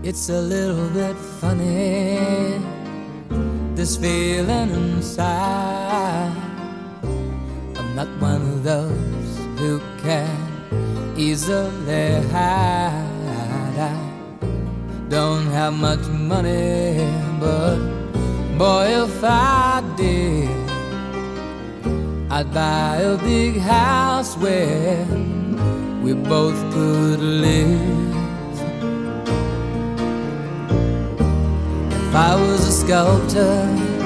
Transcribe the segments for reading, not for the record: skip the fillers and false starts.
It's a little bit funny, this feeling inside. I'm not one of those who can easily hide. I don't have much money, but boy, if I did, I'd buy a big house where we both could live. If I was a sculptor,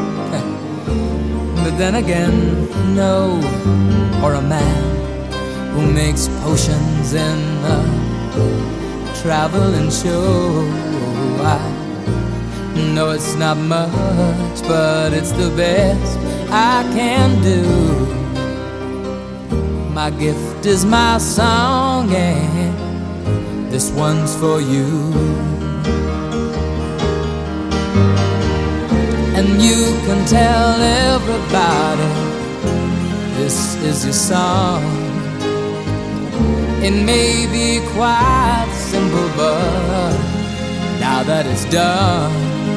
but then again, no, or a man who makes potions in a traveling show. I know it's not much, but it's the best I can do. My gift is my song, and this one's for you. And you can tell everybody this is your song. It may be quite simple, but now that it's done,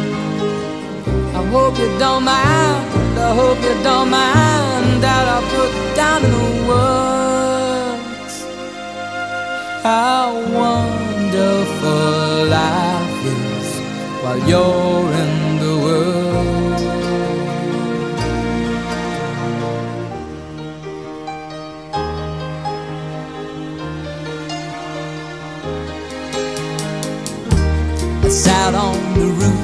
I hope you don't mind, I hope you don't mind that I put down in the words how wonderful life is while you're in the world. I sat on the roof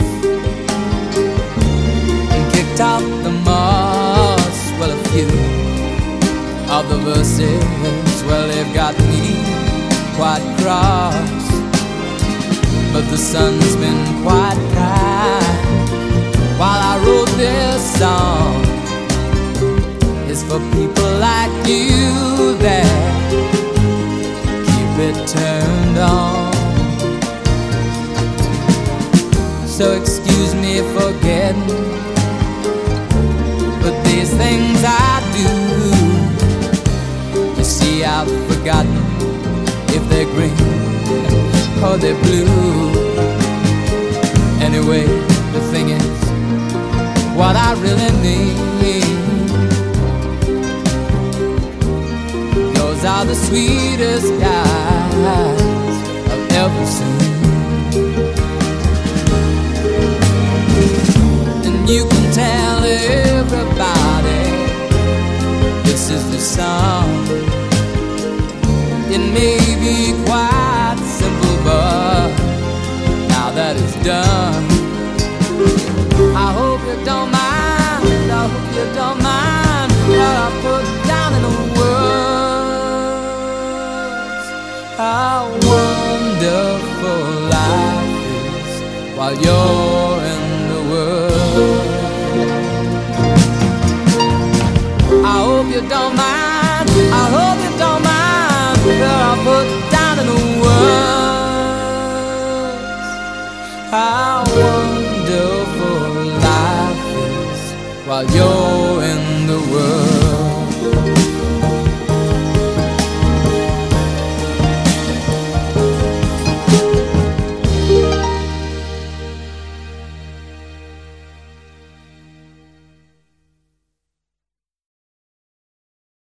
and kicked out the moss. Well, a few of the verses, well, they've got me quite cross, but the sun's been quite kind while I wrote this song. It's for people like you that keep it turned on. So excuse me for getting, but these things I do, you see, I've forgotten if they're green or they're blue. Anyway, the thing is, what I really need, those are the sweetest guys I've ever seen. And you can tell everybody this is the song. It may be quite simple, but now that it's done, I hope you don't mind, I hope you don't mind what I put down in the words. How wonderful life is while you're in the world. I hope you don't mind, I hope you don't mind what I put down in the words. How wonderful life is while you're